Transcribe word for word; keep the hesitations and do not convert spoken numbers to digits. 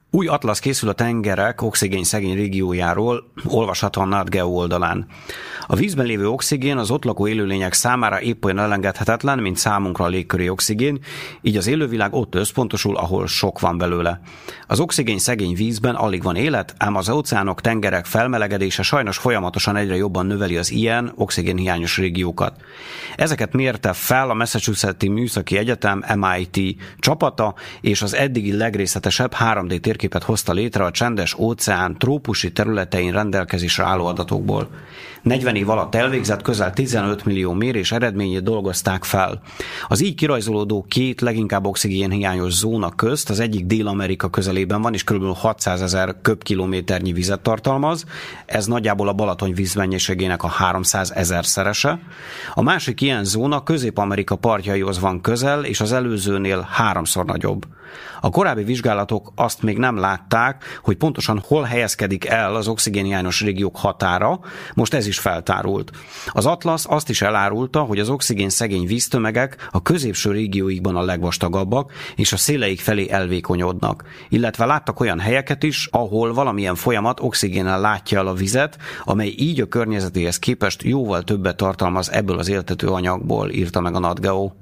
Új atlasz készül a tengerek oxigén-szegény régiójáról, olvasható a NatGeo oldalán. A vízben lévő oxigén az ott lakó élőlények számára épp olyan elengedhetetlen, mint számunkra a légköri oxigén, így az élővilág ott összpontosul, ahol sok van belőle. Az oxigén-szegény vízben alig van élet, ám az óceánok, tengerek felmelegedése sajnos folyamatosan egyre jobban növeli az ilyen oxigénhiányos régiókat. Ezeket mérte fel a Massachusetts-i Műszaki Egyetem em i té csapata, és az eddigi legrészletesebb három dé térképet hozta létre a csendes óceán trópusi területein rendelkezésre álló adatokból. negyven év alatt elvégzett közel tizenöt millió mérés eredményét dolgozták fel. Az így kirajzolódó két leginkább oxigénhiányos zóna közt az egyik Dél-Amerika közelében van, és kb. hatszázezer köbkilométernyi vizet tartalmaz, ez nagyjából a Balaton vízmennyiségének a háromszázezer szerese. A másik ilyen zóna Közép-Amerika partjaihoz van közel, és az előzőnél háromszor nagyobb. A korábbi vizsgálatok azt még nem látták, hogy pontosan hol helyezkedik el az oxigénhiányos régiók határa, most ez is feltárult. Az atlasz azt is elárulta, hogy az oxigén-szegény víztömegek a középső régióikban a legvastagabbak, és a széleik felé elvékonyodnak. Illetve láttak olyan helyeket is, ahol valamilyen folyamat oxigénnel látja el a vizet, amely így a környezetéhez képest jóval többet tartalmaz ebből az éltető anyagból, írta meg a NatGeo.